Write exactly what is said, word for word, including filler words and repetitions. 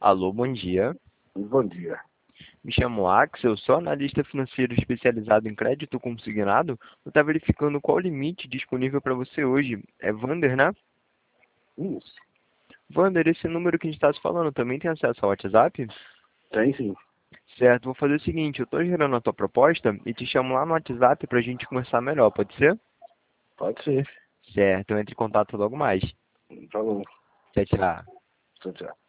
Alô, bom dia. Bom dia. Me chamo Axel, sou analista financeiro especializado em crédito consignado. Eu estava verificando qual o limite disponível para você hoje. É Vander, né? Isso. Vander, esse número que a gente está se falando também tem acesso ao WhatsApp? Tem sim. Certo, vou fazer o seguinte, eu estou gerando a tua proposta e te chamo lá no WhatsApp para a gente conversar melhor, pode ser? Pode ser. Certo, eu entro em contato logo mais. Tá bom. Tchau, tchau. Tchau, tchau.